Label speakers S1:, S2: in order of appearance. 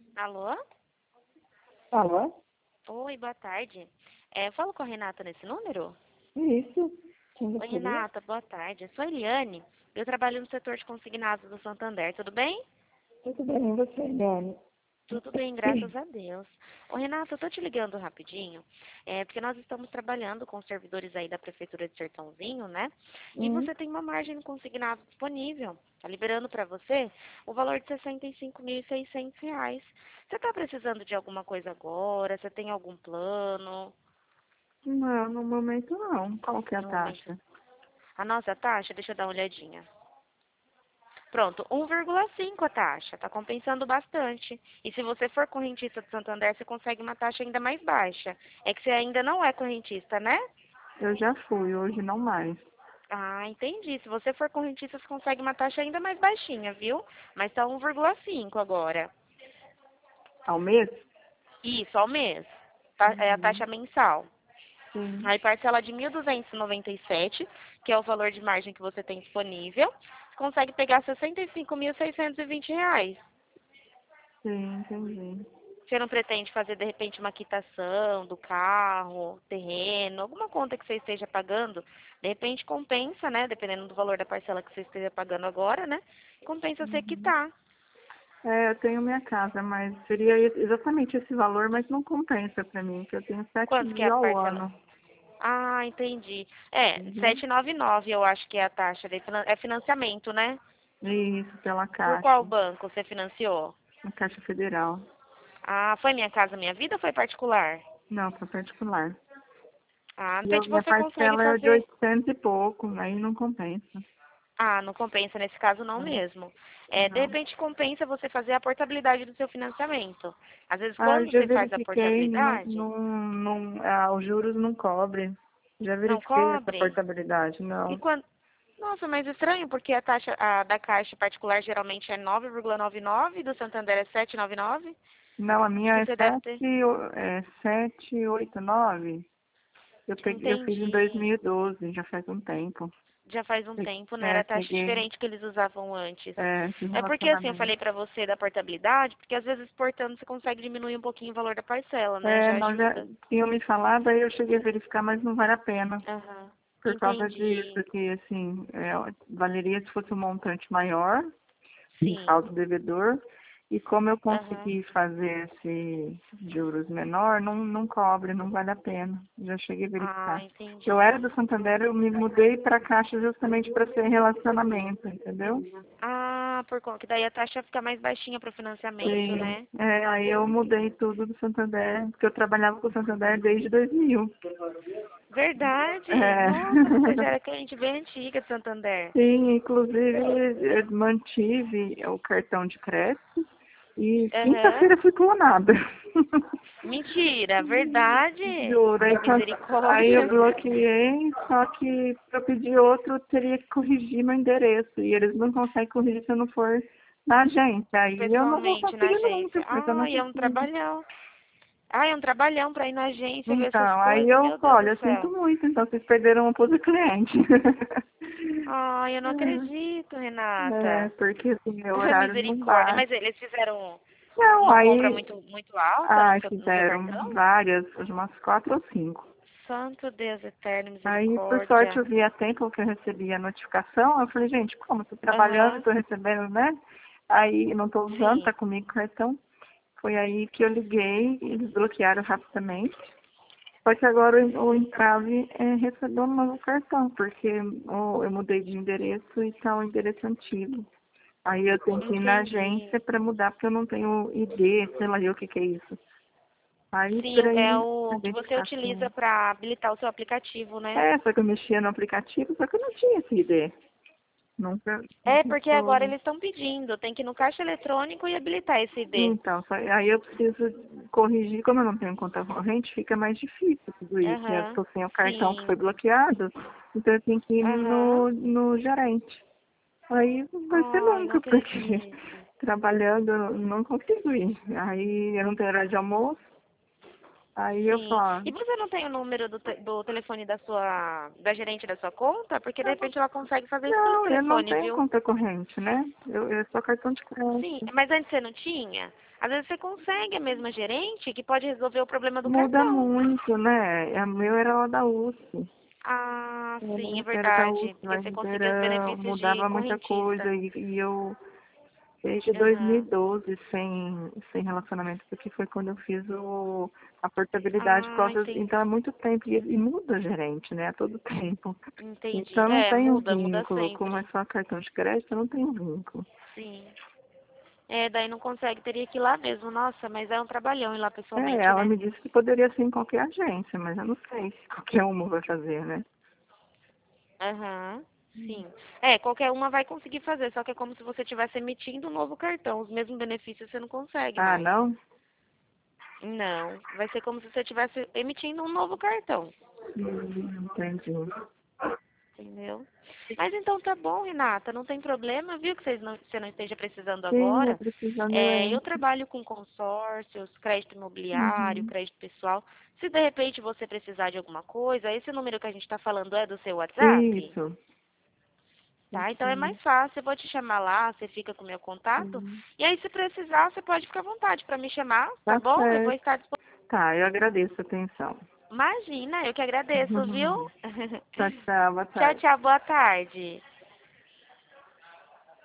S1: Alô?
S2: Alô?
S1: Oi, boa tarde. Eu falo com a Renata nesse número?
S2: Isso. Quem
S1: Oi,
S2: gostaria?
S1: Renata, boa tarde. Eu sou a Eliane. Eu trabalho no setor de consignados do Santander, tudo bem?
S2: Tudo bem, e você, Eliane?
S1: Tudo bem, graças a Deus. Ô, Renata, eu tô te ligando rapidinho, porque nós estamos trabalhando com servidores aí da Prefeitura de Sertãozinho, né? E
S2: Hum,
S1: você tem uma margem no consignado disponível. Tá liberando para você o valor de R$ 65.600. Você tá precisando de alguma coisa agora? Você tem algum plano?
S2: não, no momento não. Qual que é a
S1: No momento.
S2: taxa?
S1: A nossa taxa, deixa eu dar uma olhadinha. Pronto, 1,5 a taxa, tá compensando bastante. E se você for correntista do Santander, você consegue uma taxa ainda mais baixa. É que você ainda não é correntista, né?
S2: Eu já fui, hoje não mais.
S1: Ah, entendi. Se você for correntista, você consegue uma taxa ainda mais baixinha, viu? Mas tá 1,5 agora.
S2: Ao mês?
S1: Isso, ao mês. É a
S2: Uhum.
S1: taxa mensal.
S2: Sim,
S1: Aí parcela de 1.297, que é o valor de margem que você tem disponível. Você consegue pegar R$ 65.620.
S2: sim, entendi.
S1: Você não pretende fazer, de repente, uma quitação do carro, terreno, alguma conta que você esteja pagando? De repente compensa, né? Dependendo do valor da parcela que você esteja pagando agora, né? Compensa você
S2: Uhum.
S1: quitar.
S2: É, eu tenho minha casa, mas seria exatamente esse valor, mas não compensa pra mim, que eu tenho sete
S1: Quanto que é a
S2: mil ao
S1: parcela?
S2: ano.
S1: Ah, entendi.
S2: Uhum.
S1: 799 eu acho que é a taxa. É financiamento, né?
S2: Isso, pela
S1: Por qual
S2: Caixa,
S1: banco você financiou?
S2: a Caixa Federal.
S1: Ah, foi Minha Casa Minha Vida ou foi particular?
S2: Não, para particular.
S1: Ah, de
S2: E a
S1: repente
S2: minha
S1: você consegue
S2: parcela é de
S1: fazer.
S2: 800 e pouco, aí não compensa.
S1: Ah, não compensa nesse caso não
S2: Não.
S1: mesmo. De
S2: Não.
S1: repente compensa você fazer a portabilidade do seu financiamento. Às vezes
S2: Ah, eu
S1: quando
S2: já
S1: você faz a
S2: verifiquei,
S1: portabilidade,
S2: os juros não cobrem. Já
S1: não
S2: verifiquei essa
S1: cobre.
S2: portabilidade,
S1: E
S2: não.
S1: quando... Nossa, mas estranho, porque a taxa da Caixa particular geralmente é 9,99, do Santander é 7,99.
S2: Não, a
S1: Acho
S2: minha
S1: que
S2: é
S1: você deve ter.
S2: 789. Eu fiz em
S1: Entendi.
S2: 2012, já faz um tempo.
S1: Já faz um tempo, né? Era a taxa
S2: Peguei
S1: diferente que eles usavam antes.
S2: esse
S1: É porque assim, eu
S2: relacionamento.
S1: falei pra você da portabilidade, porque às vezes exportando você consegue diminuir um pouquinho o valor da parcela, né? Já
S2: Não, já
S1: ajuda.
S2: tinham me falado, aí eu cheguei a verificar, mas não vale a pena.
S1: Aham.
S2: Por causa
S1: Entendi.
S2: disso, que assim, valeria se fosse um montante maior, no
S1: Sim.
S2: caso do devedor, e como eu
S1: Aham.
S2: consegui fazer esse juros menor, não cobre, não vale a pena. Já cheguei a
S1: Ah,
S2: verificar. Eu
S1: entendi.
S2: era do Santander, eu me mudei para a Caixa justamente para ser relacionamento, entendeu?
S1: Ah, por conta que daí a taxa fica mais baixinha pro financiamento,
S2: Sim,
S1: né?
S2: aí eu mudei tudo do Santander, porque eu trabalhava com o Santander desde 2000.
S1: Verdade?
S2: É.
S1: Nossa, você já era cliente bem antiga de Santander.
S2: Sim, inclusive eu mantive o cartão de crédito e
S1: Aham.
S2: quinta-feira fui clonada.
S1: Mentira, verdade?
S2: Juro, aí eu
S1: Misericórdia.
S2: bloqueei, só que para pedir outro eu teria que corrigir meu endereço e eles não conseguem corrigir se eu não for na agência. Aí eu não vou
S1: Pessoalmente na
S2: conseguir nunca,
S1: agência.
S2: porque eu não
S1: Ai, é um
S2: consigo.
S1: trabalhão. Ai, é um trabalhão pra ir na agência ver essas
S2: Então, aí
S1: coisas.
S2: eu,
S1: Meu Deus do
S2: olha, eu sinto
S1: céu.
S2: muito, então vocês perderam um pouco de cliente.
S1: Ai, eu não acredito, Renata.
S2: Porque assim, meu horário não
S1: Misericórdia.
S2: bate.
S1: Mas eles fizeram
S2: Não,
S1: uma compra
S2: aí
S1: muito alta no seu
S2: fizeram
S1: cartão?
S2: várias, umas 4 ou 5.
S1: Santo Deus eterno,
S2: Aí, por sorte,
S1: misericórdia.
S2: eu vi a tempo que eu recebi a notificação. Eu falei, gente, como? Estou trabalhando,
S1: Aham,
S2: estou recebendo, né? Aí, não estou usando, tá
S1: sim.
S2: comigo o cartão. Foi aí que eu liguei, eles bloquearam rapidamente. Só que agora o entrave é receber um novo cartão, porque eu mudei de endereço e está o endereço antigo. Aí eu tenho que ir na
S1: Entendi.
S2: agência para mudar, porque eu não tenho ID, sei lá eu o que que é isso. Aí,
S1: Sim,
S2: por
S1: é
S2: aí, a
S1: o que você
S2: identificação.
S1: utiliza para habilitar o seu aplicativo, né?
S2: Só que eu mexia no aplicativo, só que eu não tinha esse ID.
S1: É,
S2: Nunca
S1: porque agora
S2: soube.
S1: eles estão pedindo, tem que ir no caixa eletrônico e habilitar esse ID.
S2: Então, aí eu preciso corrigir, como eu não tenho conta corrente, fica mais difícil tudo isso. Eu
S1: Aham,
S2: estou sem o cartão que foi
S1: sim.
S2: bloqueado, então eu tenho que ir
S1: Aham.
S2: no gerente. Aí não vai ser
S1: Ai, não
S2: nunca, porque
S1: acredito.
S2: trabalhando eu não consigo ir. Aí eu não tenho hora de almoço, Aí eu
S1: Sim.
S2: falo,
S1: E você não tem o número do telefone da gerente da sua conta? Porque de repente ela consegue fazer isso pelo
S2: não, eu não
S1: telefone,
S2: tenho
S1: viu?
S2: conta corrente, né? Eu só cartão de
S1: Sim,
S2: crédito.
S1: mas antes você não tinha? Às vezes você consegue a mesma gerente que pode resolver o problema do
S2: Muda
S1: cartão.
S2: muito, né? A meu era lá da USP.
S1: Ah, sim, é
S2: Era da
S1: verdade.
S2: USP,
S1: Porque
S2: mas
S1: você conseguia os
S2: era,
S1: benefícios de
S2: mudava muita coisa
S1: correntista.
S2: e eu desde
S1: Aham.
S2: 2012 sem relacionamento, porque foi quando eu fiz a portabilidade por
S1: Ah,
S2: causa,
S1: entendi.
S2: então é muito tempo e muda gerente, né? A todo tempo.
S1: Entendi.
S2: Então não
S1: É,
S2: tenho
S1: muda
S2: vínculo, como é
S1: sempre.
S2: só cartão de crédito, eu não tenho vínculo.
S1: Sim. É, daí não consegue, teria que ir lá mesmo. Nossa, mas é um trabalhão ir lá
S2: É,
S1: pessoalmente,
S2: ela
S1: né?
S2: me disse que poderia ser em qualquer agência, mas eu não sei se qualquer uma vai fazer, né?
S1: Aham. Sim. É, qualquer uma vai conseguir fazer, só que é como se você estivesse emitindo um novo cartão. Os mesmos benefícios você não consegue
S2: Ah,
S1: mais.
S2: não?
S1: Não, vai ser como se você estivesse emitindo um novo cartão,
S2: Entendi.
S1: entendeu? Mas então tá bom, Renata, não tem problema, viu, que você não esteja precisando
S2: Sim, eu
S1: agora.
S2: precisando eu
S1: É, eu
S2: entro.
S1: trabalho com consórcios, crédito imobiliário,
S2: Uhum.
S1: crédito pessoal. Se de repente você precisar de alguma coisa, esse número que a gente está falando é do seu WhatsApp?
S2: Isso.
S1: Tá, então é
S2: Sim.
S1: mais fácil, eu vou te chamar lá, você fica com o meu contato.
S2: Sim.
S1: E aí, se precisar, você pode ficar à vontade para me chamar, tá
S2: Tá
S1: bom? Eu vou
S2: certo.
S1: estar disponível.
S2: Tá, eu agradeço a atenção.
S1: Imagina, eu que agradeço, viu?
S2: Tchau, tchau, boa
S1: Tchau,
S2: tarde.
S1: tchau, boa tarde.